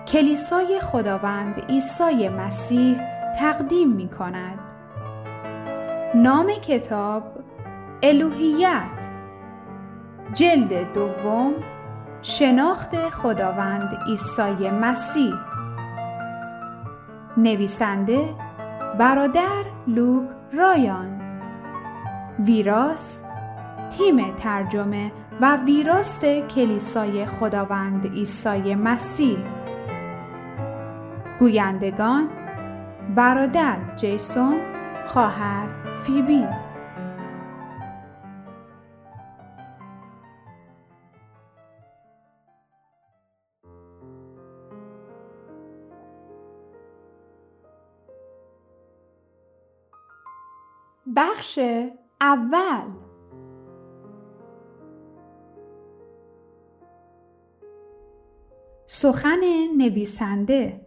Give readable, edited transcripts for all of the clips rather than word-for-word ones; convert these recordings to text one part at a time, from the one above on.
کلیسای خداوند عیسی مسیح تقدیم می کند. نام کتاب الوهیت، جلد دوم، شناخت خداوند عیسی مسیح. نویسنده برادر لوک رایان. ویراست تیم ترجمه و ویراست کلیسای خداوند عیسی مسیح. گویندگان برادر جیسون، خواهر فیبی. بخش اول. سخن نویسنده.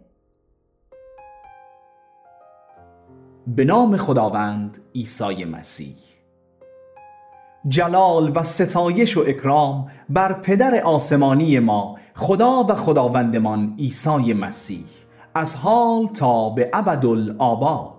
به نام خداوند عیسی مسیح. جلال و ستایش و اکرام بر پدر آسمانی ما، خدا و خداوندمان عیسی مسیح، از حال تا به ابدالآباد.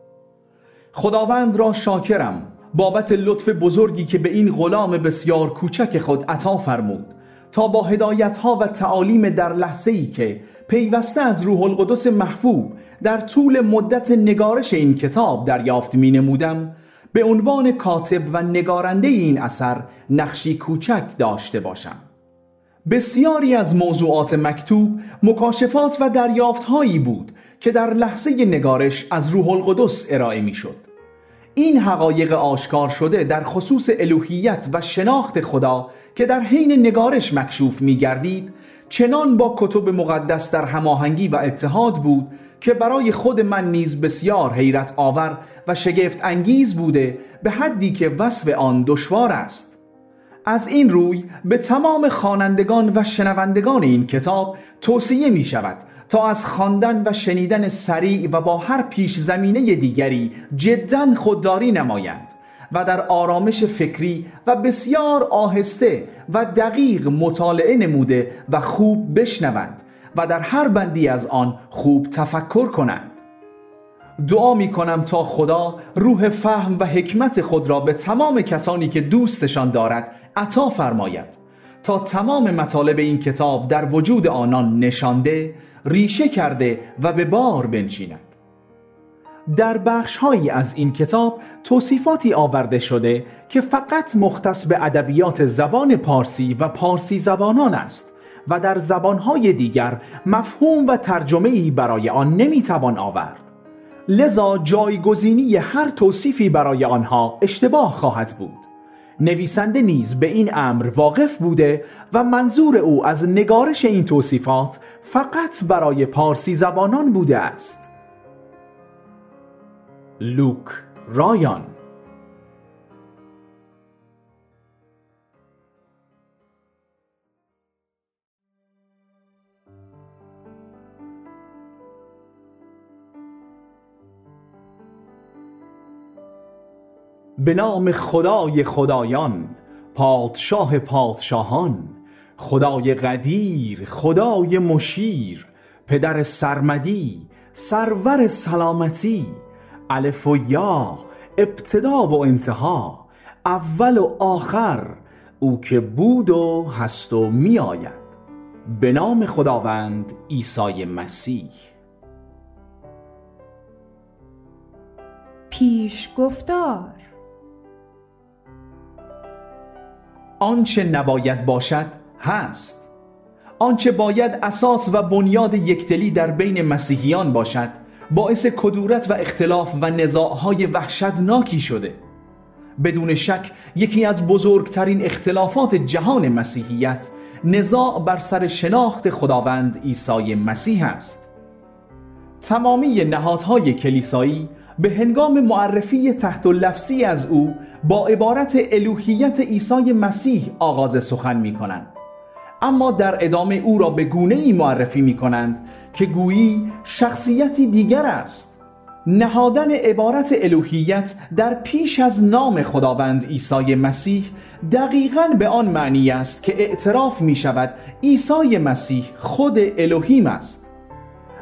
خداوند را شاکرم بابت لطف بزرگی که به این غلام بسیار کوچک خود عطا فرمود تا با هدایت‌ها و تعالیم در لحظه‌ای که پیوسته از روح القدس محبوب در طول مدت نگارش این کتاب دریافت می‌نمودم، به عنوان کاتب و نگارنده این اثر نقشی کوچک داشته باشم. بسیاری از موضوعات مکتوب مکاشفات و دریافت‌هایی بود که در لحظه نگارش از روح القدس ارائه می‌شد. این حقایق آشکار شده در خصوص الوهیت و شناخت خدا که در حین نگارش مکشوف می‌گردید، چنان با کتب مقدس در هماهنگی و اتحاد بود که برای خود من نیز بسیار حیرت آور و شگفت انگیز بوده، به حدی که وصف آن دشوار است. از این روی به تمام خوانندگان و شنوندگان این کتاب توصیه می شود تا از خواندن و شنیدن سریع و با هر پیش زمینه دیگری جداً خودداری نمایند و در آرامش فکری و بسیار آهسته و دقیق مطالعه نموده و خوب بشنوند و در هر بندی از آن خوب تفکر کنند. دعا می کنم تا خدا روح فهم و حکمت خود را به تمام کسانی که دوستشان دارد عطا فرماید تا تمام مطالب این کتاب در وجود آنان نشانده، ریشه کرده و به بار بنشیند. در بخش‌هایی از این کتاب توصیفاتی آورده شده که فقط مختص به ادبیات زبان پارسی و پارسی زبانان است و در زبان‌های دیگر مفهوم و ترجمه‌ای برای آن نمی‌توان آورد. لذا جایگزینی هر توصیفی برای آنها اشتباه خواهد بود. نویسنده نیز به این امر واقف بوده و منظور او از نگارش این توصیفات فقط برای پارسی زبانان بوده است. لوک رایان. به نام خدای خدایان، پادشاه پادشاهان، خدای قدیر، خدای مشیر، پدر سرمدی، سرور سلامتی، الف و یا، ابتدا و انتها، اول و آخر، او که بود و هست و می آید. به نام خداوند عیسی مسیح. پیش گفتار. آنچه نباید باشد هست. آنچه باید اساس و بنیاد یکدلی در بین مسیحیان باشد، باعث کدورت و اختلاف و نزاع‌های وحشتناکی شده. بدون شک یکی از بزرگترین اختلافات جهان مسیحیت نزاع بر سر شناخت خداوند عیسی مسیح است. تمامی نهادهای کلیسایی به هنگام معرفی تحت لفظی از او با عبارت الوهیت عیسی مسیح آغاز سخن می کنند، اما در ادامه او را به گونه‌ای معرفی می کنند که گویی شخصیتی دیگر است. نهادن عبارت الوهیت در پیش از نام خداوند عیسی مسیح دقیقاً به آن معنی است که اعتراف می شود عیسی مسیح خود الوهیم است.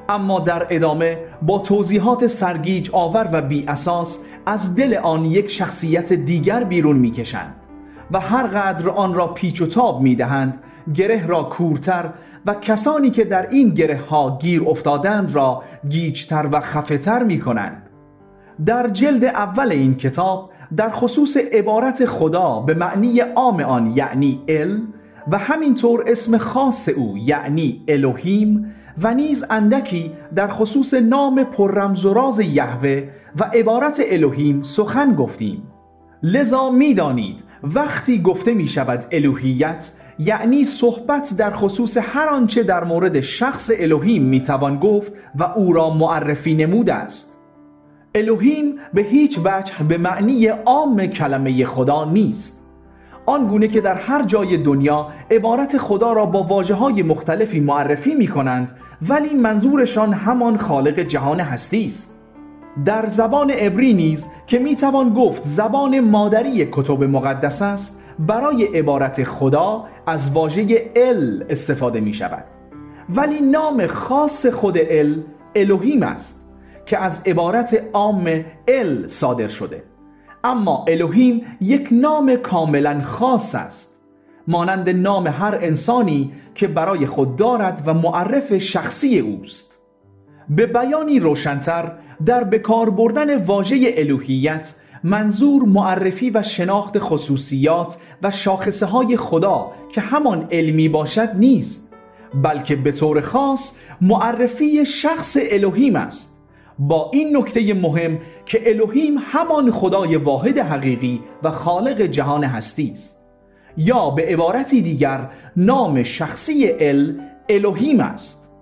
اما در ادامه با توضیحات سرگیج آور و بی اساس از دل آن یک شخصیت دیگر بیرون می‌کشند و هر قدر آن را پیچ و تاب می‌دهند گره را کورتر و کسانی که در این گره ها گیر افتادند را گیجتر و خفه‌تر می‌کنند. در جلد اول این کتاب در خصوص عبارت خدا به معنی عام آن یعنی ال و همینطور اسم خاص او یعنی الوهیم و نیز اندکی در خصوص نام پررمز و راز یهوه و عبارت الوهیم سخن گفتیم. لذا می‌دانید وقتی گفته می شود الوهیت یعنی صحبت در خصوص هر آنچه در مورد شخص الوهیم می توان گفت و او را معرفی نموده است. الوهیم به هیچ وجه به معنی عام کلمه خدا نیست، آنگونه که در هر جای دنیا عبارت خدا را با واژه‌های مختلفی معرفی می کنند ولی منظورشان همان خالق جهان هستی است. در زبان عبری نیز که می توان گفت زبان مادری کتب مقدس است، برای عبارت خدا از واژه ال استفاده می شود، ولی نام خاص خود الوهیم است که از عبارت عام ال صادر شده. اما الوهیم یک نام کاملا خاص است، مانند نام هر انسانی که برای خود دارد و معرف شخصی اوست. به بیانی روشن‌تر در بکار بردن واژه الوهیت منظور معرفی و شناخت خصوصیات و شاخصه های خدا که همان علمی باشد نیست، بلکه به طور خاص معرفی شخص الوهیم است، با این نکته مهم که الوهیم همان خدای واحد حقیقی و خالق جهان هستی است، یا به عبارتی دیگر نام شخصی الوهیم است.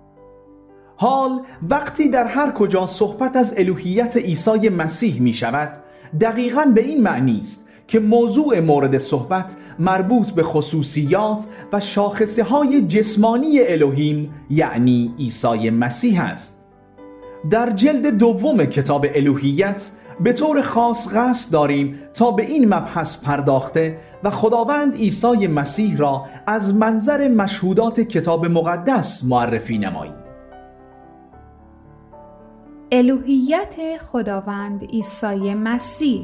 حال وقتی در هر کجا صحبت از الوهیت عیسی مسیح می شود، دقیقاً به این معنی است که موضوع مورد صحبت مربوط به خصوصیات و شاخصه های جسمانی الوهیم یعنی عیسی مسیح است. در جلد دوم کتاب الوهیت به طور خاص قصد داریم تا به این مبحث پرداخته و خداوند عیسی مسیح را از منظر مشهودات کتاب مقدس معرفی نماییم. الوهیت خداوند عیسی مسیح.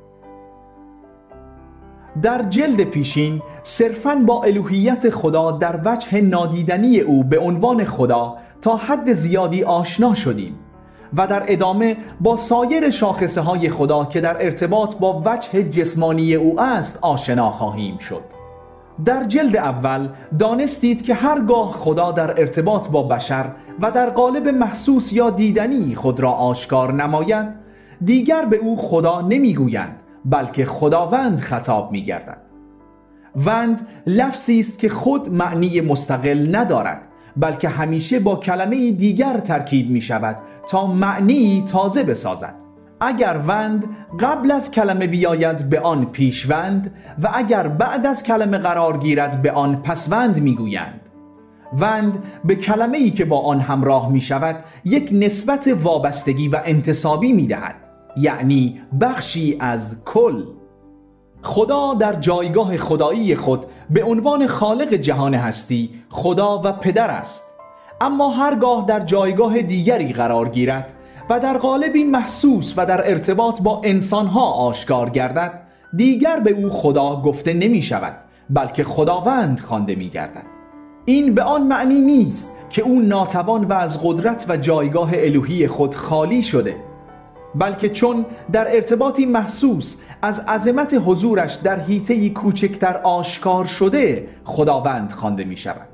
در جلد پیشین صرفاً با الوهیت خدا در وجه نادیدنی او به عنوان خدا تا حد زیادی آشنا شدیم و در ادامه با سایر شاخصه های خدا که در ارتباط با وجه جسمانی او است آشنا خواهیم شد. در جلد اول دانستید که هرگاه خدا در ارتباط با بشر و در قالب محسوس یا دیدنی خود را آشکار نماید، دیگر به او خدا نمیگویند بلکه خداوند خطاب می‌گردد. وند لفظی است که خود معنی مستقل ندارد، بلکه همیشه با کلمه دیگر ترکیب می شود تا معنی تازه بسازد. اگر وند قبل از کلمه بیاید به آن پیشوند و اگر بعد از کلمه قرار گیرد به آن پسوند می گویند. وند به کلمه‌ای که با آن همراه می شود یک نسبت وابستگی و انتسابی می دهد، یعنی بخشی از کل. خدا در جایگاه خدایی خود به عنوان خالق جهان هستی خدا و پدر است، اما هرگاه در جایگاه دیگری قرار گیرد و در قالبی محسوس و در ارتباط با انسانها آشکار گردد، دیگر به او خدا گفته نمی شود بلکه خداوند خوانده می گردد. این به آن معنی نیست که او ناتوان و از قدرت و جایگاه الوهی خود خالی شده، بلکه چون در ارتباطی محسوس از عظمت حضورش در حیطه‌ای کوچکتر آشکار شده خداوند خوانده می شود.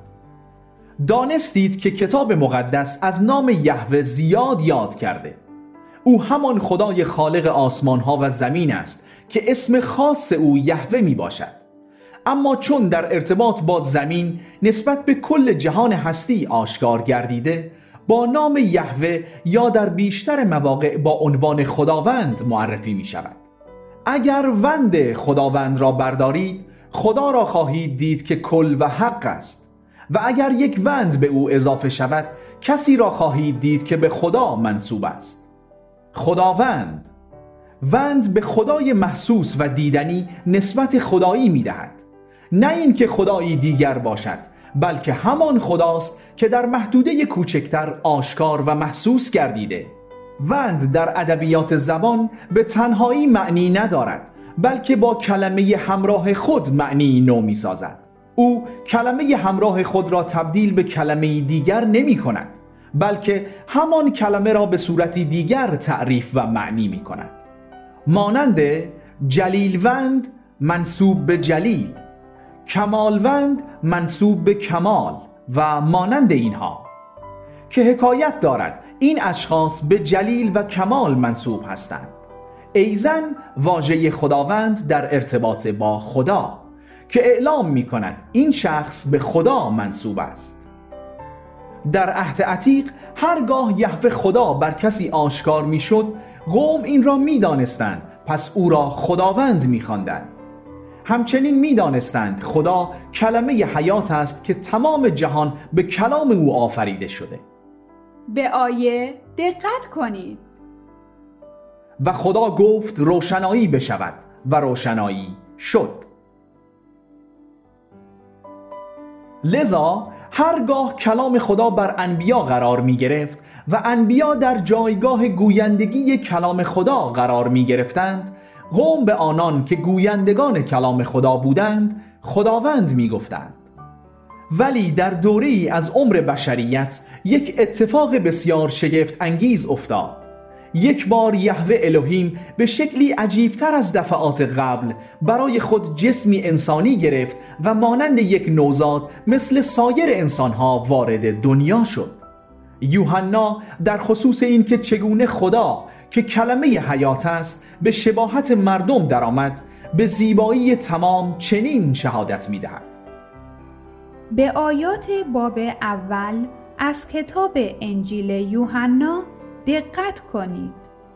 دانستید که کتاب مقدس از نام یهوه زیاد یاد کرده. او همان خدای خالق آسمان ها و زمین است که اسم خاص او یهوه می باشد، اما چون در ارتباط با زمین نسبت به کل جهان هستی آشکار گردیده، با نام یهوه یا در بیشتر مواقع با عنوان خداوند معرفی می شود. اگر وند خداوند را بردارید، خدا را خواهید دید که کل و حق است، و اگر یک وند به او اضافه شود، کسی را خواهید دید که به خدا منسوب است. خداوند وند به خدای محسوس و دیدنی نسبت خدایی می دهد، نه این که خدایی دیگر باشد، بلکه همان خداست که در محدوده کوچکتر آشکار و محسوس گردیده. وند در ادبیات زبان به تنهایی معنی ندارد، بلکه با کلمه همراه خود معنی نو می سازد. او کلمه همراه خود را تبدیل به کلمه دیگر نمی کند، بلکه همان کلمه را به صورتی دیگر تعریف و معنی می کند. مانند جلیلوند منسوب به جلیل، کمالوند منسوب به کمال و مانند اینها، که حکایت دارد این اشخاص به جلیل و کمال منسوب هستند. ایزن واژه خداوند در ارتباط با خدا که اعلام می کند این شخص به خدا منسوب است. در عهد عتیق هرگاه یهوه خدا بر کسی آشکار می شد، قوم این را می دانستند، پس او را خداوند می خواندند. همچنین می دانستند خدا کلمه حیات است که تمام جهان به کلام او آفریده شده. به آیه دقت کنید. و خدا گفت روشنایی بشود و روشنایی شد. لذا هرگاه کلام خدا بر انبیا قرار می گرفت و انبیا در جایگاه گویندگی کلام خدا قرار می گرفتند، قوم به آنان که گویندگان کلام خدا بودند خداوند می گفتند. ولی در دوره‌ای از عمر بشریت یک اتفاق بسیار شگفت انگیز افتاد. یک بار یهوه الوهیم به شکلی عجیبتر از دفعات قبل برای خود جسمی انسانی گرفت و مانند یک نوزاد مثل سایر انسانها وارد دنیا شد. یوحنا در خصوص این که چگونه خدا که کلمه حیات است به شباهت مردم درآمد، به زیبایی تمام چنین شهادت می‌دهد. به آیات باب اول از کتاب انجیل یوحنا دقت کنید.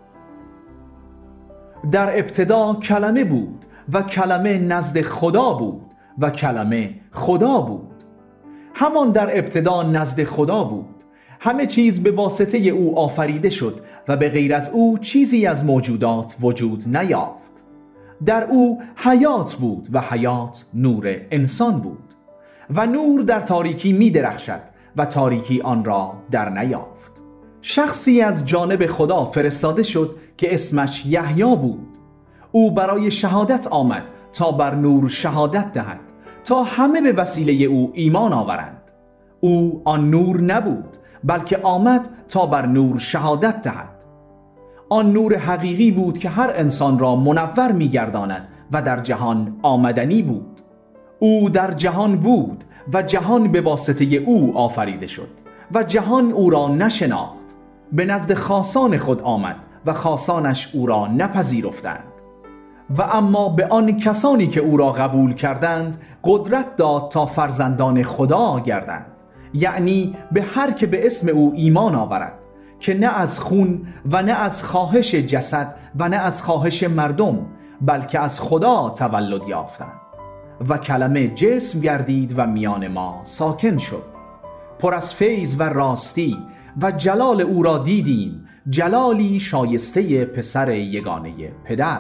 در ابتدا کلمه بود و کلمه نزد خدا بود و کلمه خدا بود. همان در ابتدا نزد خدا بود. همه چیز به واسطه او آفریده شد و به غیر از او چیزی از موجودات وجود نیافت. در او حیات بود و حیات نور انسان بود و نور در تاریکی می درخشد و تاریکی آن را در نیافت. شخصی از جانب خدا فرستاده شد که اسمش یحیی بود. او برای شهادت آمد تا بر نور شهادت دهد، تا همه به وسیله او ایمان آورند. او آن نور نبود، بلکه آمد تا بر نور شهادت دهد. آن نور حقیقی بود که هر انسان را منور می‌گرداند و در جهان آمدنی بود. او در جهان بود و جهان به واسطه او آفریده شد و جهان او را نشناخت. به نزد خاصان خود آمد و خاصانش او را نپذیرفتند. و اما به آن کسانی که او را قبول کردند قدرت داد تا فرزندان خدا گردند، یعنی به هر که به اسم او ایمان آورد، که نه از خون و نه از خواهش جسد و نه از خواهش مردم، بلکه از خدا تولد یافتند. و کلمه جسم گردید و میان ما ساکن شد. پر از فیض و راستی و جلال او را دیدیم، جلالی شایسته پسر یگانه پدر.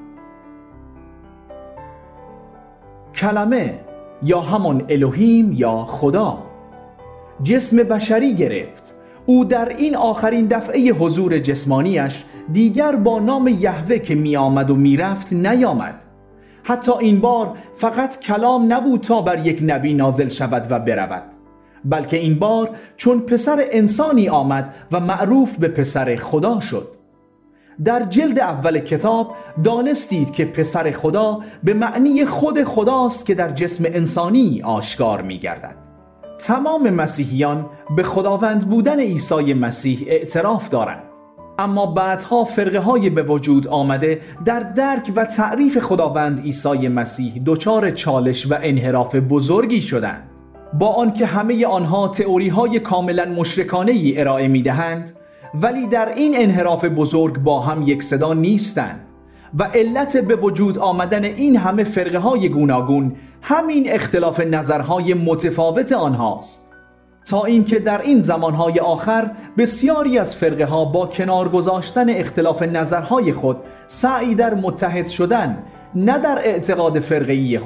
کلمه یا همان الوهیم یا خدا جسم بشری گرفت. او در این آخرین دفعه حضور جسمانیش دیگر با نام یهوه که می آمد و می رفت نیامد. حتی این بار فقط کلام نبود تا بر یک نبی نازل شود و برود، بلکه این بار چون پسر انسانی آمد و معروف به پسر خدا شد. در جلد اول کتاب دانستید که پسر خدا به معنی خود خداست که در جسم انسانی آشکار می گردد. تمام مسیحیان به خداوند بودن عیسی مسیح اعتراف دارند، اما بعدها فرقه های به وجود آمده در درک و تعریف خداوند عیسی مسیح دچار چالش و انحراف بزرگی شدند. با آنکه همه آنها تئوری های کاملا مشرکانه ای ارائه می دهند، ولی در این انحراف بزرگ با هم یک صدا نیستند و علت به وجود آمدن این همه فرقه های گوناگون همین اختلاف نظرهای متفاوت آنهاست، تا اینکه در این زمانهای آخر بسیاری از فرقه ها با کنار گذاشتن اختلاف نظرهای خود سعی در متحد شدن، نه در اعتقاد فرقه‌ای خود،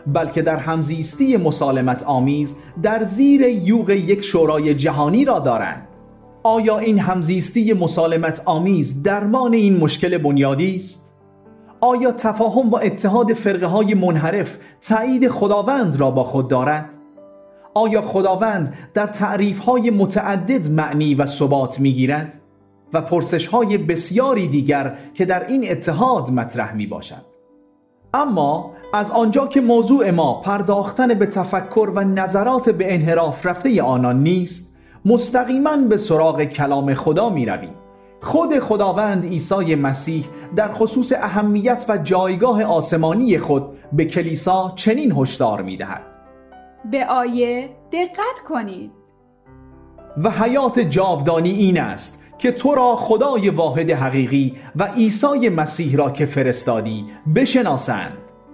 بلکه در همزیستی مسالمت آمیز در زیر یوغ یک شورای جهانی را دارند. آیا این همزیستی مسالمت آمیز درمان این مشکل بنیادی است؟ آیا تفاهم و اتحاد فرقه‌های منحرف تایید خداوند را با خود دارد؟ آیا خداوند در تعریف‌های متعدد معنی و ثبات می‌گیرد؟ و پرسش‌های بسیاری دیگر که در این اتحاد مطرح می‌باشد. اما از آنجا که موضوع ما پرداختن به تفکر و نظرات به انحراف رفته آنان نیست، مستقیما به سراغ کلام خدا می‌رویم. خود خداوند عیسی مسیح در خصوص اهمیت و جایگاه آسمانی خود به کلیسا چنین هشدار می‌دهد: به آیه دقت کنید. و حیات جاودانی این است که تو را خدای واحد حقیقی و عیسی مسیح را که فرستادی بشناسند.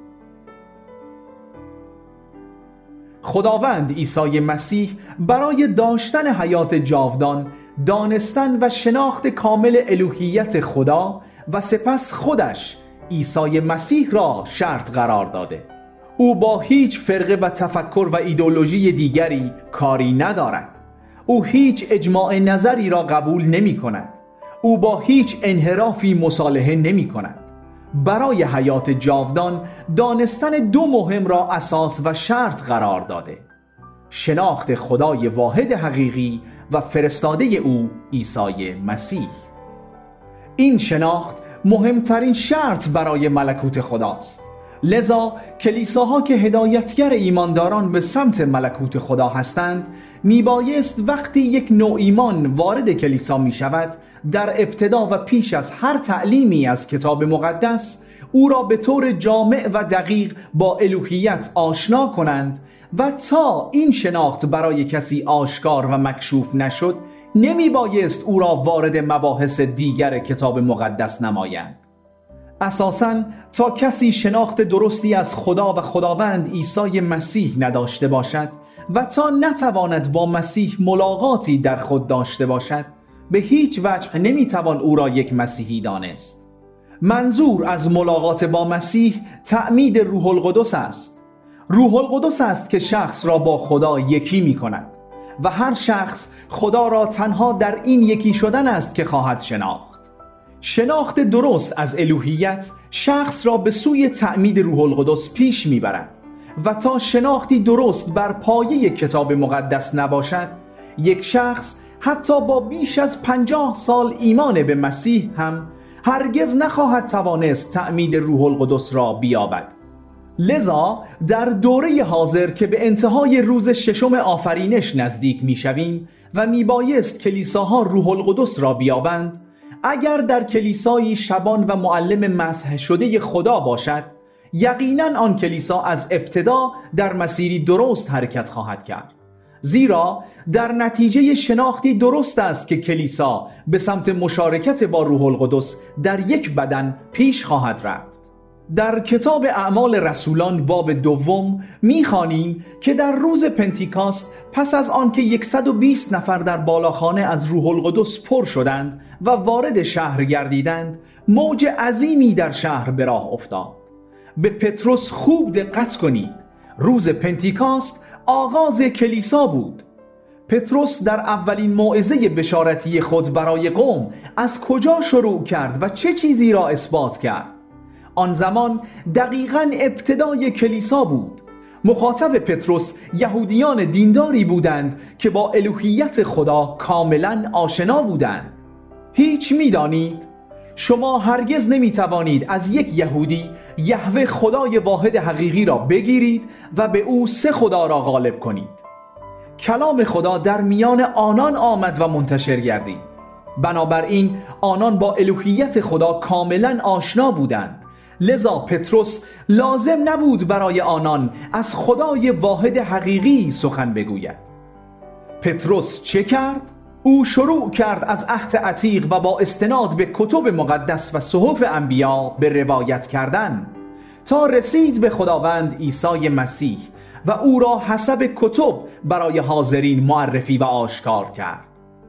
خداوند عیسی مسیح برای داشتن حیات جاودان، دانستن و شناخت کامل الوهیت خدا و سپس خودش عیسی مسیح را شرط قرار داده. او با هیچ فرقه و تفکر و ایدئولوژی دیگری کاری ندارد. او هیچ اجماع نظری را قبول نمی کند. او با هیچ انحرافی مصالحه نمی کند. برای حیات جاودان دانستن دو مهم را اساس و شرط قرار داده: شناخت خدای واحد حقیقی و فرستاده او عیسی مسیح. این شناخت مهمترین شرط برای ملکوت خداست. لذا کلیساها که هدایتگر ایمانداران به سمت ملکوت خدا هستند، میبایست وقتی یک نوع ایمان وارد کلیسا می شود، در ابتدا و پیش از هر تعلیمی از کتاب مقدس او را به طور جامع و دقیق با الوهیت آشنا کنند و تا این شناخت برای کسی آشکار و مکشوف نشد، نمی بایست او را وارد مباحث دیگر کتاب مقدس نمایند. اساساً تا کسی شناخت درستی از خدا و خداوند عیسی مسیح نداشته باشد و تا نتواند با مسیح ملاقاتی در خود داشته باشد، به هیچ وجه نمیتوان او را یک مسیحی دانست. منظور از ملاقات با مسیح تعمید روح القدس است. روح القدس است که شخص را با خدا یکی می کند و هر شخص خدا را تنها در این یکی شدن است که خواهد شناخت. شناخت درست از الوهیت شخص را به سوی تعمید روح القدس پیش می برد و تا شناختی درست بر پایه کتاب مقدس نباشد، یک شخص حتی با بیش از 50 سال ایمان به مسیح هم هرگز نخواهد توانست تعمید روح القدس را بیابد. لذا در دوره حاضر که به انتهای روز ششم آفرینش نزدیک میشویم و میبایست کلیساها روح القدس را بیابند، اگر در کلیسایی شبان و معلم مسح شده خدا باشد، یقیناً آن کلیسا از ابتدا در مسیری درست حرکت خواهد کرد. زیرا در نتیجه شناختی درست است که کلیسا به سمت مشارکت با روح القدس در یک بدن پیش خواهد رفت. در کتاب اعمال رسولان باب 2 می‌خوانیم که در روز پنتیکاست پس از آنکه 120 نفر در بالاخانه از روح القدس پر شدند و وارد شهر گردیدند، موج عظیمی در شهر به راه افتاد. به پتروس خوب دقت کنید. روز پنتیکاست آغاز کلیسا بود. پتروس در اولین موعظه بشارتی خود برای قوم از کجا شروع کرد و چه چیزی را اثبات کرد؟ آن زمان دقیقاً ابتدای کلیسا بود. مخاطب پتروس یهودیان دینداری بودند که با الوهیت خدا کاملاً آشنا بودند. هیچ می‌دانید؟ شما هرگز نمی‌توانید از یک یهودی یهوه خدای واحد حقیقی را بگیرید و به او سه خدا را غالب کنید. کلام خدا در میان آنان آمد و منتشر گردید. بنابراین آنان با الوهیت خدا کاملاً آشنا بودند. لذا پتروس لازم نبود برای آنان از خدای واحد حقیقی سخن بگوید. پتروس چه کرد؟ او شروع کرد از عهد عتیق و با استناد به کتب مقدس و صحف انبیا به روایت کردن تا رسید به خداوند عیسی مسیح و او را حسب کتب برای حاضرین معرفی و آشکار کرد.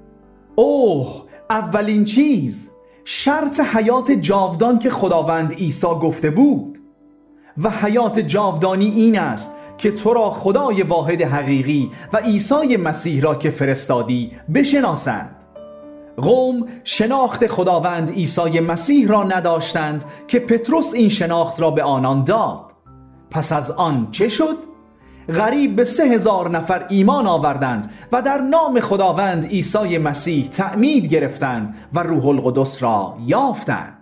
اولین چیز شرط حیات جاودان که خداوند عیسی گفته بود. و حیات جاودانی این است که تو را خدای واحد حقیقی و عیسی مسیح را که فرستادی بشناسند. قوم شناخت خداوند عیسی مسیح را نداشتند که پتروس این شناخت را به آنان داد. پس از آن چه شد؟ قریب به 3000 نفر ایمان آوردند و در نام خداوند عیسی مسیح تعمید گرفتند و روح القدس را یافتند.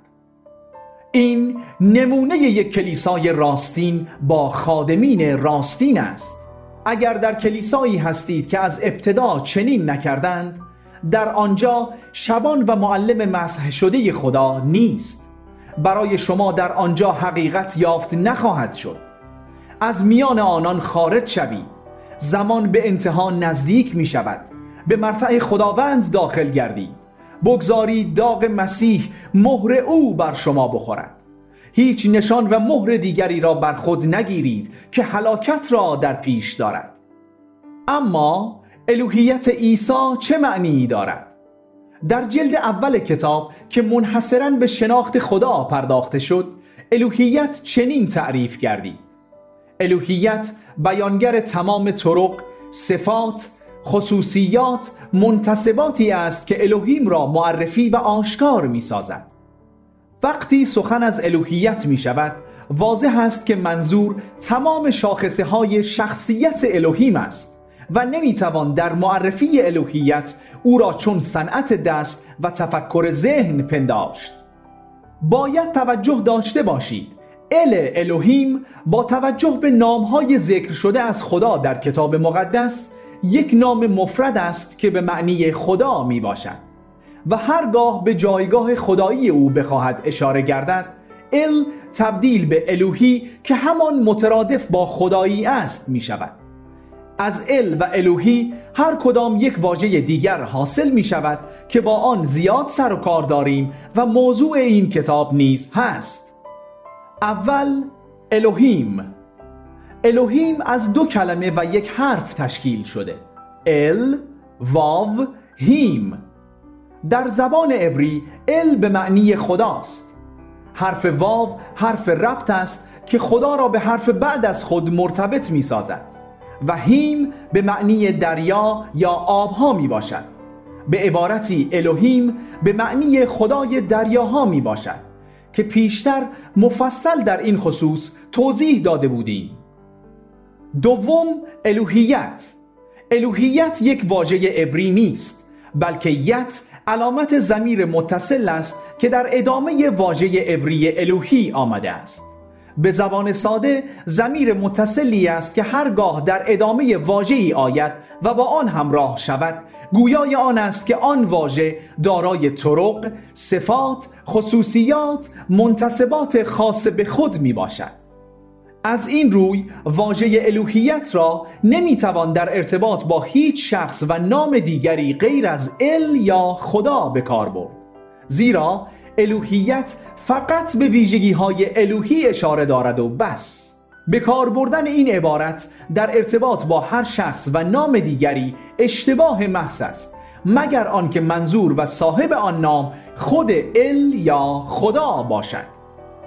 این نمونه یک کلیسای راستین با خادمین راستین است. اگر در کلیسایی هستید که از ابتدا چنین نکردند، در آنجا شبان و معلم مسح شده خدا نیست. برای شما در آنجا حقیقت یافت نخواهد شد. از میان آنان خارج شوید. زمان به انتها نزدیک می شود. به مرتع خداوند داخل گردید. بگذارید داغ مسیح مهر او بر شما بخورد. هیچ نشان و مهر دیگری را بر خود نگیرید که هلاکت را در پیش دارد. اما الوهیت عیسی چه معنی دارد؟ در جلد اول کتاب که منحصراً به شناخت خدا پرداخته شد، الوهیت چنین تعریف گردید: الوهیت بیانگر تمام طرق، صفات، خصوصیات، منتسباتی است که الوهیم را معرفی و آشکار می سازد. وقتی سخن از الوهیت می شود، واضح است که منظور تمام شاخصه های شخصیت الوهیم است و نمی توان در معرفی الوهیت او را چون صنعت دست و تفکر ذهن پنداشت. باید توجه داشته باشید الوهیم با توجه به نامهای ذکر شده از خدا در کتاب مقدس یک نام مفرد است که به معنی خدا می باشد و هرگاه به جایگاه خدایی او بخواهد اشاره گردد، تبدیل به الوهی که همان مترادف با خدایی است می شود. از و الوهی هر کدام یک واژه دیگر حاصل می شود که با آن زیاد سر و کار داریم و موضوع این کتاب نیز هست. اول الوهیم. الوهیم از 2 کلمه و 1 حرف تشکیل شده: واو هیم. در زبان عبری به معنی خداست. حرف واو حرف ربط است که خدا را به حرف بعد از خود مرتبط می سازد و هیم به معنی دریا یا آبها می باشد. به عبارتی الوهیم به معنی خدای دریاها می باشد که پیشتر مفصل در این خصوص توضیح داده بودیم. دوم الوهیت. الوهیت یک واژه عبری نیست، بلکه یت علامت ضمیر متصل است که در ادامه واژه عبری الوهی آمده است. به زبان ساده ضمیر متصلی است که هرگاه در ادامه واژه‌ای آید و با آن همراه شود، گویای آن است که آن واژه دارای طرق، صفات، خصوصیات، منتسبات خاص به خود می باشد. از این روی واژه الوهیت را نمیتوان در ارتباط با هیچ شخص و نام دیگری غیر از یا خدا به کار برد، زیرا الوهیت فقط به ویژگی‌های الوهی اشاره دارد و بس. به کار بردن این عبارت در ارتباط با هر شخص و نام دیگری اشتباه محض است، مگر آنکه منظور و صاحب آن نام خود یا خدا باشد.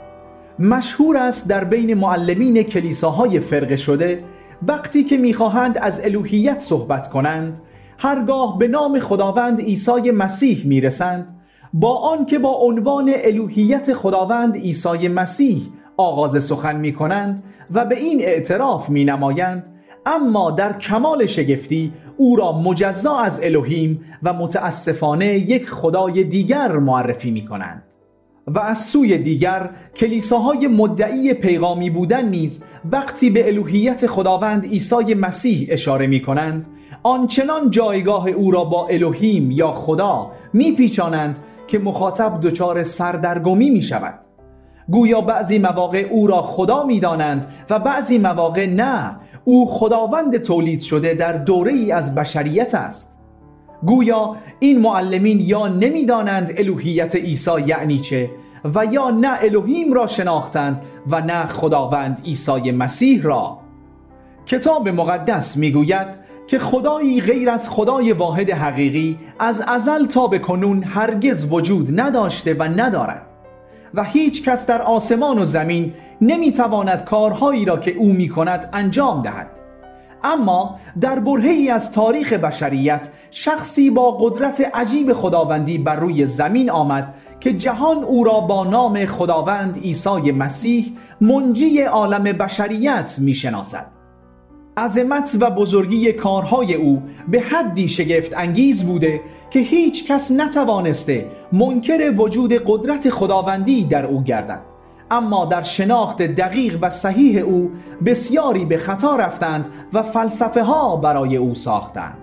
مشهور است در بین معلمین کلیساهای فرقه شده وقتی که می‌خواهند از الوهیت صحبت کنند، هرگاه به نام خداوند عیسی مسیح میرسند، با آن که با عنوان الوهیت خداوند عیسی مسیح آغاز سخن می‌کنند و به این اعتراف می‌نمایند، اما در کمال شگفتی او را مجزا از الوهیم و متاسفانه یک خدای دیگر معرفی می‌کنند. و از سوی دیگر کلیساهای مدعی پیغامی بودن نیز وقتی به الوهیت خداوند عیسی مسیح اشاره می کنند، آنچنان جایگاه او را با الوهیم یا خدا می پیچانند که مخاطب دچار سردرگمی می شود. گویا بعضی مواقع او را خدا می دانند و بعضی مواقع نه، او خداوند تولید شده در دوره‌ای از بشریت است. گویا این معلمین یا نمیدانند الوهیت عیسی یعنی چه و یا نه الوهیم را شناختند و نه خداوند عیسی مسیح را. کتاب مقدس میگوید که خدایی غیر از خدای واحد حقیقی از ازل تا به کنون هرگز وجود نداشته و ندارد و هیچ کس در آسمان و زمین نمیتواند کارهایی را که او میکند انجام دهد. اما در برهه‌ای از تاریخ بشریت شخصی با قدرت عجیب خداوندی بر روی زمین آمد که جهان او را با نام خداوند عیسی مسیح منجی عالم بشریت میشناسد. عظمت و بزرگی کارهای او به حدی شگفت انگیز بوده که هیچ کس نتوانسته منکر وجود قدرت خداوندی در او گردد. اما در شناخت دقیق و صحیح او بسیاری به خطا رفتند و فلسفه ها برای او ساختند.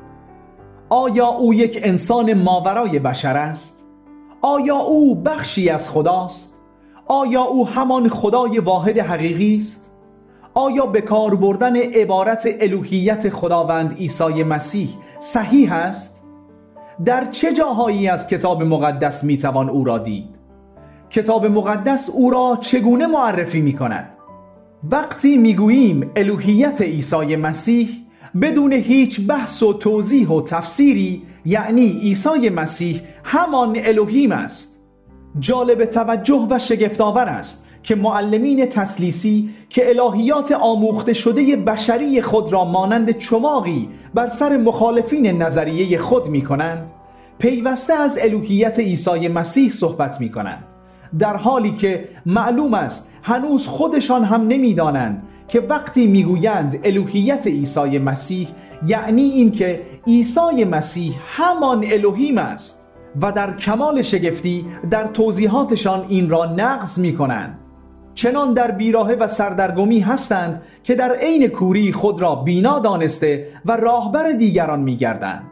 آیا او یک انسان ماورای بشر است؟ آیا او بخشی از خداست؟ آیا او همان خدای واحد حقیقی است؟ آیا به کار بردن عبارت الوهیت خداوند عیسی مسیح صحیح است؟ در چه جاهایی از کتاب مقدس میتوان او را دید؟ کتاب مقدس او را چگونه معرفی می کند؟ وقتی میگوییم الوهیت عیسی مسیح بدون هیچ بحث و توضیح و تفسیری، یعنی عیسی مسیح همان الوهیم است. جالب توجه و شگفت‌آور است که معلمین تثلیثی که الهیات آموخته شده بشری خود را مانند چماقی بر سر مخالفین نظریه خود می کنند، پیوسته از الوهیت عیسی مسیح صحبت می کنند، در حالی که معلوم است هنوز خودشان هم نمی‌دانند که وقتی میگویند الوهیت عیسی مسیح یعنی این که عیسی مسیح همان الوهیم است و در کمال شگفتی در توضیحاتشان این را نقض می‌کنند. چنان در بیراهه و سردرگمی هستند که در عین کوری خود را بینا دانسته و راهبر دیگران می‌گردند.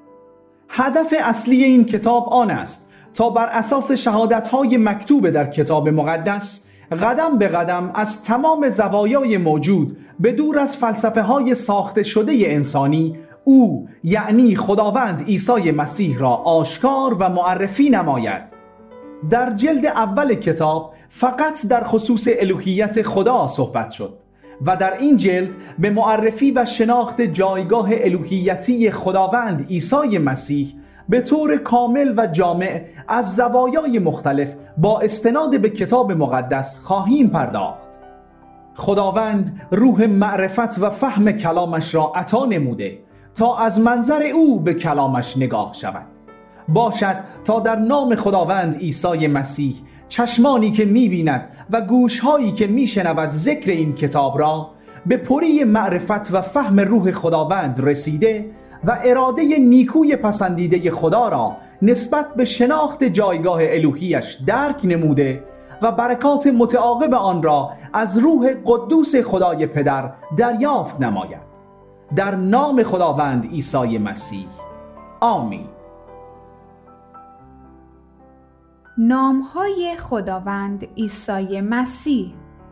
هدف اصلی این کتاب آن است تا بر اساس شهادت‌های مکتوب در کتاب مقدس قدم به قدم از تمام زوایای موجود به دور از فلسفه‌های ساخته شده انسانی او یعنی خداوند عیسی مسیح را آشکار و معرفی نماید. در جلد اول کتاب فقط در خصوص الوهیت خدا صحبت شد و در این جلد به معرفی و شناخت جایگاه الوهیتی خداوند عیسی مسیح به طور کامل و جامع از زوایای مختلف با استناد به کتاب مقدس خواهیم پرداخت. خداوند روح معرفت و فهم کلامش را عطا نموده تا از منظر او به کلامش نگاه شود. باشد تا در نام خداوند عیسی مسیح چشمانی که می‌بیند و گوش‌هایی که می‌شنود ذکر این کتاب را به پری معرفت و فهم روح خداوند رسیده و اراده نیکوی پسندیده خدا را نسبت به شناخت جایگاه الوهیش درک نموده و برکات متعاقب آن را از روح قدوس خدای پدر دریافت نماید. در نام خداوند عیسی مسیح آمین. نام‌های خداوند عیسی مسیح.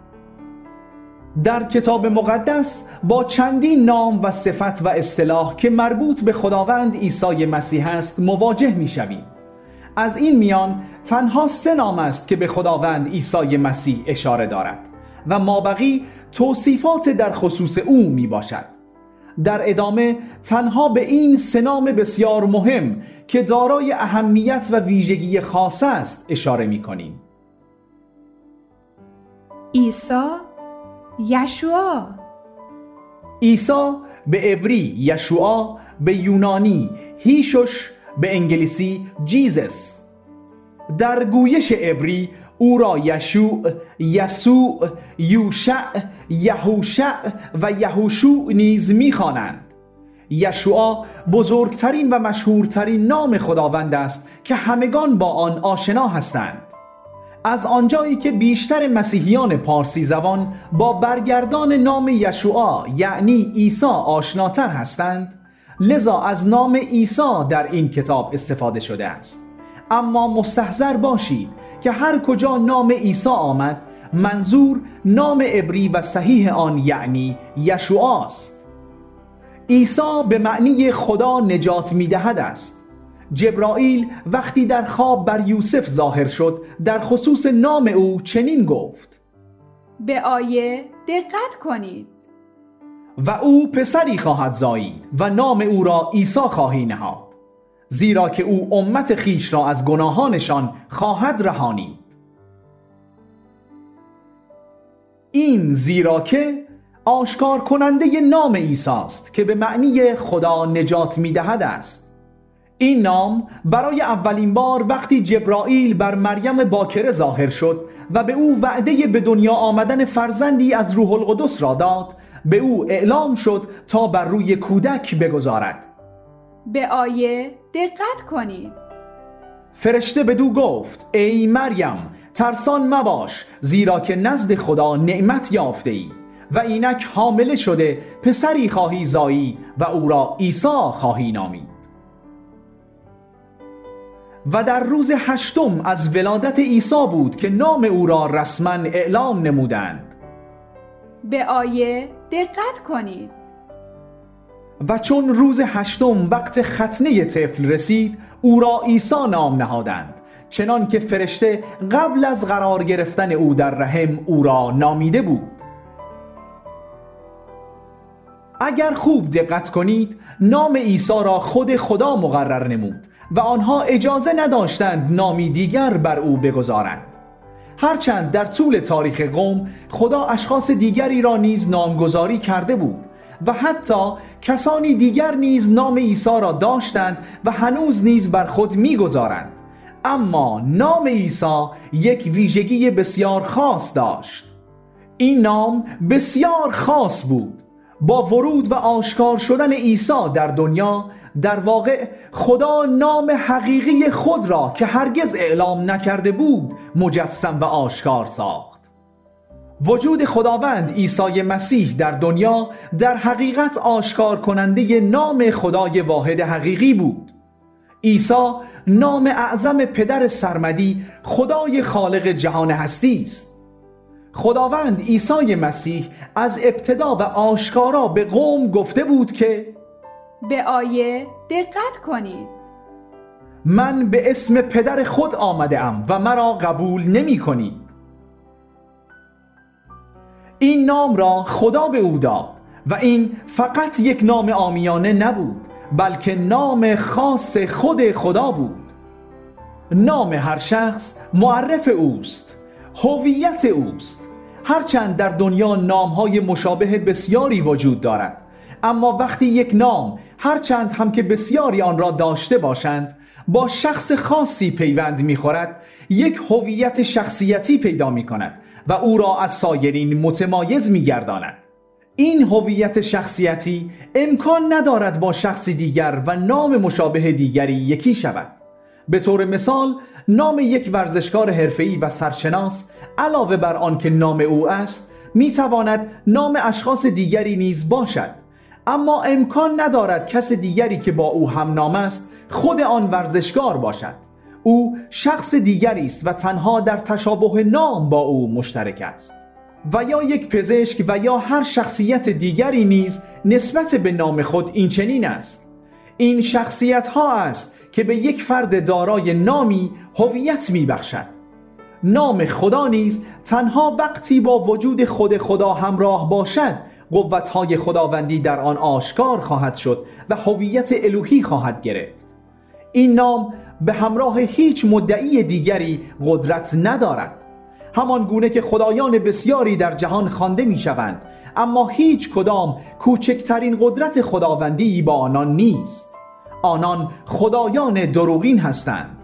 در کتاب مقدس با چندین نام و صفت و اصطلاح که مربوط به خداوند عیسی مسیح است مواجه می‌شویم. از این میان تنها 3 نام است که به خداوند عیسی مسیح اشاره دارد و مابقی توصیفات در خصوص او می باشد. در ادامه تنها به این 3 نام بسیار مهم که دارای اهمیت و ویژگی خاص است اشاره می کنیم. عیسی، یشوع. عیسی به عبری یشوع، به یونانی هیشوش، به انگلیسی جیزس. در گویش عبری او را یشوع، یسوع، یوشع، یهوشع و یهوشوع نیز می‌خوانند. یشوع بزرگترین و مشهورترین نام خداوند است که همگان با آن آشنا هستند. از آنجایی که بیشتر مسیحیان پارسی زبان با برگردان نام یشوع یعنی عیسی آشناتر هستند، لذا از نام عیسی در این کتاب استفاده شده است. اما مستحضر باشید که هر کجا نام عیسی آمد منظور نام عبری و صحیح آن یعنی یشوع است. عیسی به معنی خدا نجات می‌دهد است. جبرائیل وقتی در خواب بر یوسف ظاهر شد در خصوص نام او چنین گفت: به آیه دقت کنید. و او پسری خواهد زایید و نام او را عیسی خواهی نهاد، زیرا که او امت خیش را از گناهانشان خواهد رهانید. این زیرا که آشکار کننده نام عیسی است که به معنی خدا نجات می‌دهد است. این نام برای اولین بار وقتی جبرائیل بر مریم باکره ظاهر شد و به او وعده به دنیا آمدن فرزندی از روح القدس را داد، به او اعلام شد تا بر روی کودک بگذارد. به آیه دقت کنید. فرشته بدو گفت: ای مریم، ترسان مباش، زیرا که نزد خدا نعمت یافته ای و اینک حامله شده پسری خواهی زایید و او را عیسی خواهی نامید. و در روز 8 از ولادت عیسی بود که نام او را رسما اعلام نمودند. به آیه دقت کنید. و چون روز 8 وقت ختنه طفل رسید، او را عیسی نام نهادند، چنان که فرشته قبل از قرار گرفتن او در رحم او را نامیده بود. اگر خوب دقت کنید، نام عیسی را خود خدا مقرر نمود و آنها اجازه نداشتند نامی دیگر بر او بگذارند. هرچند در طول تاریخ قوم خدا اشخاص دیگری را نیز نامگذاری کرده بود و حتی کسانی دیگر نیز نام عیسی را داشتند و هنوز نیز بر خود می‌گذارند، اما نام عیسی یک ویژگی بسیار خاص داشت. این نام بسیار خاص بود. با ورود و آشکار شدن عیسی در دنیا، در واقع خدا نام حقیقی خود را که هرگز اعلام نکرده بود مجسم و آشکار ساخت. وجود خداوند عیسی مسیح در دنیا در حقیقت آشکار کننده نام خدای واحد حقیقی بود. عیسی نام اعظم پدر سرمدی، خدای خالق جهان هستی است. خداوند عیسی مسیح از ابتدا و آشکارا به قوم گفته بود که به آیه دقت کنید. من به اسم پدر خود آمده ام و مرا قبول نمی کنید. این نام را خدا به او داد و این فقط یک نام عامیانه نبود، بلکه نام خاص خود خدا بود. نام هر شخص معرف اوست، هویت اوست. هرچند در دنیا نام‌های مشابه بسیاری وجود دارد، اما وقتی یک نام هرچند هم که بسیاری آن را داشته باشند با شخص خاصی پیوند می‌خورد، یک هویت شخصیتی پیدا می‌کند و او را از سایرین متمایز می‌گرداند. این هویت شخصیتی امکان ندارد با شخص دیگر و نام مشابه دیگری یکی شود. به طور مثال، نام یک ورزشکار حرفه‌ای و سرشناس علاوه بر آن که نام او است، می‌تواند نام اشخاص دیگری نیز باشد، اما امکان ندارد کس دیگری که با او هم نام است خود آن ورزشکار باشد. او شخص دیگری است و تنها در تشابه نام با او مشترک است. و یا یک پزشک و یا هر شخصیت دیگری نیز نسبت به نام خود این چنین است. این شخصیت ها است که به یک فرد دارای نامی هویت میبخشد. نام خدا نیز تنها وقتی با وجود خود خدا همراه باشد قوت‌های خداوندی در آن آشکار خواهد شد و هویت الوهی خواهد گرفت. این نام به همراه هیچ مدعی دیگری قدرت ندارد. همان گونه که خدایان بسیاری در جهان خوانده می‌شوند، اما هیچ کدام کوچکترین قدرت خداوندی با آنان نیست. آنان خدایان دروغین هستند.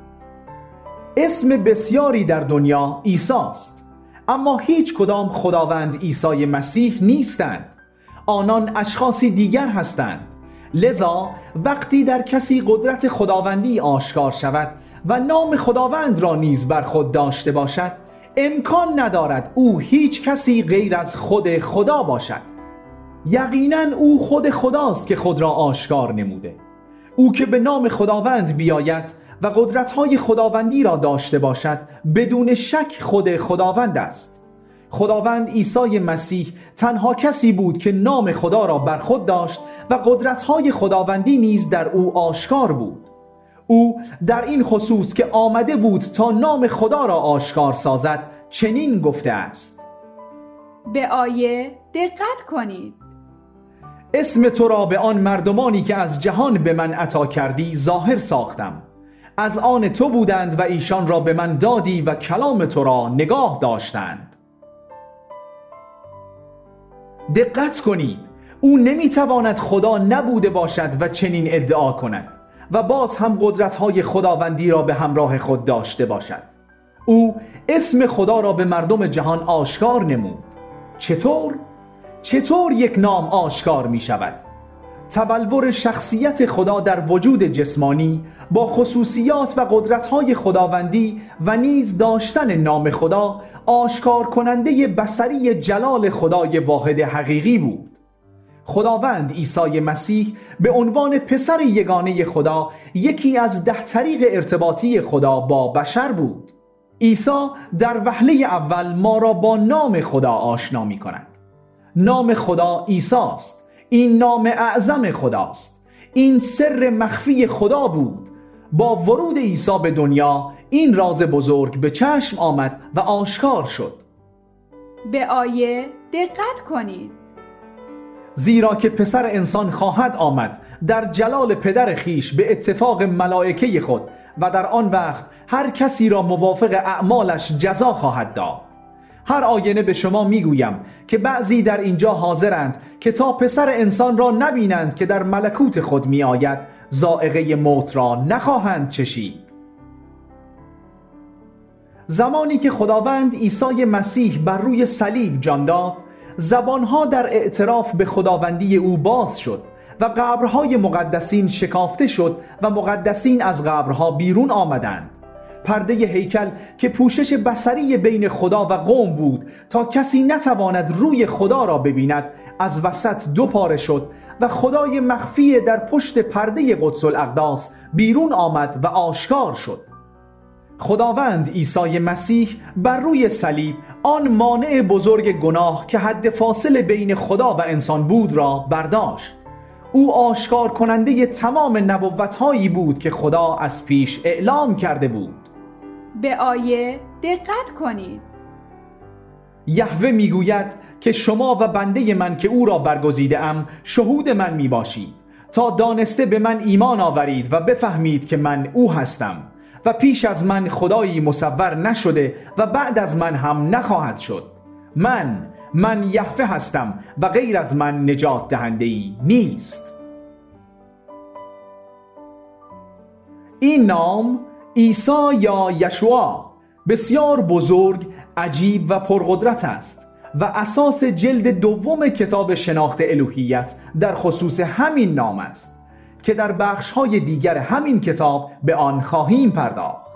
اسم بسیاری در دنیا عیسی است، اما هیچ کدام خداوند عیسی مسیح نیستند. آنان اشخاصی دیگر هستند. لذا وقتی در کسی قدرت خداوندی آشکار شود و نام خداوند را نیز بر خود داشته باشد، امکان ندارد او هیچ کسی غیر از خود خدا باشد. یقینا او خود خداست که خود را آشکار نموده. او که به نام خداوند بیاید و قدرت‌های خداوندی را داشته باشد، بدون شک خود خداوند است. خداوند عیسی مسیح تنها کسی بود که نام خدا را بر خود داشت و قدرت‌های خداوندی نیز در او آشکار بود. او در این خصوص که آمده بود تا نام خدا را آشکار سازد چنین گفته است: به آیه دقت کنید. اسم تو را به آن مردمانی که از جهان به من عطا کردی ظاهر ساختم. از آن تو بودند و ایشان را به من دادی و کلام تو را نگاه داشتند. دقت کنید، او نمیتواند خدا نبوده باشد و چنین ادعا کند و باز هم قدرت‌های خداوندی را به همراه خود داشته باشد. او اسم خدا را به مردم جهان آشکار نمود. چطور یک نام آشکار می شود؟ تبلور شخصیت خدا در وجود جسمانی با خصوصیات و قدرت‌های خداوندی و نیز داشتن نام خدا آشکار کننده بصری جلال خدای واحد حقیقی بود. خداوند عیسی مسیح به عنوان پسر یگانه خدا یکی از 10 طریق ارتباطی خدا با بشر بود. عیسی در وهله اول ما را با نام خدا آشنا می کند. نام خدا عیسی است. این نام اعظم خداست. این سر مخفی خدا بود. با ورود عیسی به دنیا این راز بزرگ به چشم آمد و آشکار شد. به آیه دقت کنید. زیرا که پسر انسان خواهد آمد در جلال پدر خیش به اتفاق ملائکه خود و در آن وقت هر کسی را موافق اعمالش جزا خواهد داد. هر آینه به شما میگویم که بعضی در اینجا حاضرند که تا پسر انسان را نبینند که در ملکوت خود می آید ذائقه موت را نخواهند چشید. زمانی که خداوند عیسی مسیح بر روی صلیب جان داد، زبانها در اعتراف به خداوندی او باز شد و قبرهای مقدسین شکافته شد و مقدسین از قبرها بیرون آمدند. پرده هیکل که پوشش بصری بین خدا و قوم بود تا کسی نتواند روی خدا را ببیند، از وسط 2 پاره شد و خدای مخفی در پشت پرده قدس الاقداس بیرون آمد و آشکار شد. خداوند عیسی مسیح بر روی صلیب آن مانع بزرگ گناه که حد فاصله بین خدا و انسان بود را برداشت. او آشکار کننده تمام نبوت‌هایی بود که خدا از پیش اعلام کرده بود. به آیه دقت کنید. یهوه میگوید که شما و بنده من که او را برگزیده ام شهود من می باشید تا دانسته به من ایمان آورید و بفهمید که من او هستم و پیش از من خدایی مصور نشده و بعد از من هم نخواهد شد. من یهوه هستم و غیر از من نجات دهنده‌ای نیست. این نام عیسی یا یشوع بسیار بزرگ، عجیب و پرقدرت است و اساس جلد 2 کتاب شناخت الوهیت در خصوص همین نام است که در بخش‌های دیگر همین کتاب به آن خواهیم پرداخت.